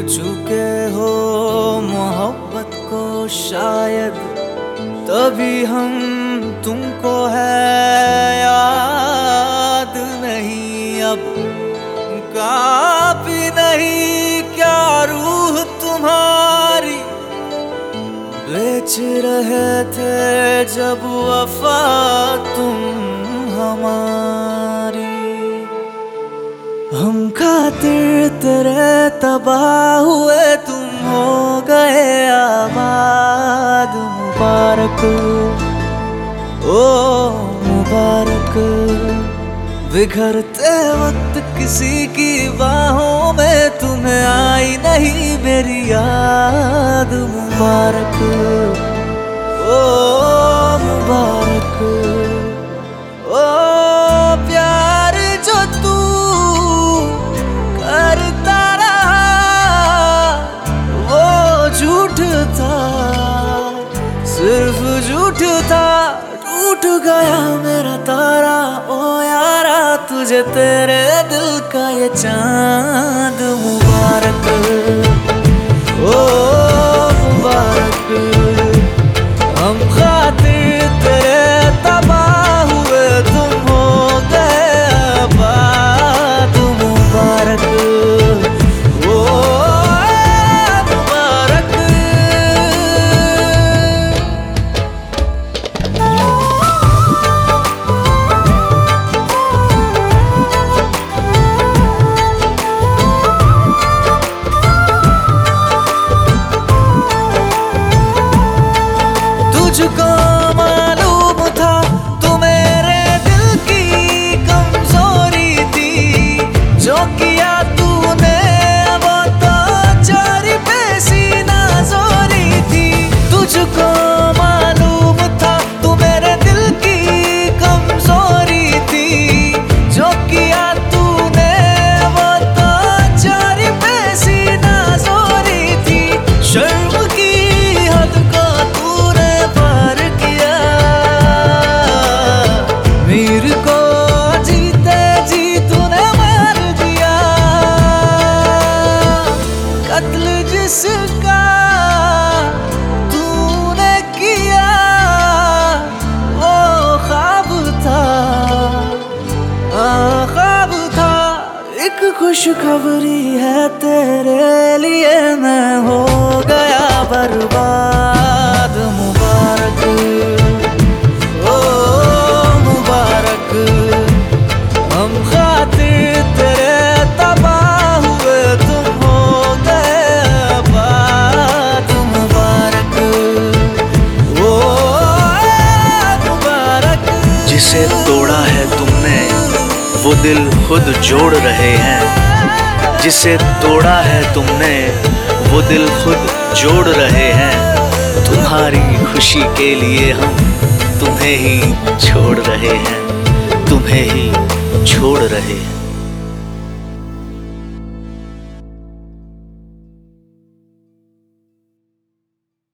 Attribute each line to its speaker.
Speaker 1: चुके हो मोहब्बत को शायद, तभी हम तुमको है याद नहीं। अब काफी नहीं क्या रूह तुम्हारी, बेच रहे थे जब वफा तुम हमारी। हम खातिर तेरे तबाह हुए, तुम हो गए आबाद। मुबारक ओ मुबारक, बिखरते वक्त किसी की बाहों में तुम्हें आई नहीं मेरी याद। मुबारक ओ मुबारक, ओ प्यार जो तू करता रहा वो झूठ था, सिर्फ झूठ था। टूट गया मेरा तारा ओ यारा, तुझे तेरे दिल का ये चांद। मुबारक ओ मुबारक, हम खातिर तेरे तबाह हुए, तुम हो गए आबाद। मुबारक ओ मुबारक। तुझको मालूम था तू मेरे दिल की कमजोरी थी, जो किया तूने वो तो चोरी पे सीना जोरी थी। तुझको मालूम था तू मेरे दिल की कमजोरी थी, जो किया तूने वो तो चोरी पे सीना जोरी थी। शर्म की हद को तूने पार किया, मीर को जीते जी तूने मार दिया। कत्ल जिसका तूने किया वो ख्वाब था, ख्वाब था। एक खुशखबरी है तेरे लिए, मैं हो गया बर्बाद। मुबारक ओ मुबारक, हम खातिर तेरे तबाह हुए, तुम हो गए आबाद। मुबारक ओ मुबारक।
Speaker 2: जिसे तोड़ा है तुमने वो दिल खुद जोड़ रहे हैं, जिसे तोड़ा है तुमने वो दिल खुद जोड़ रहे हैं। तुम्हारी खुशी के लिए हम तुम्हें ही छोड़ रहे हैं, तुम्हें ही छोड़ रहे हैं।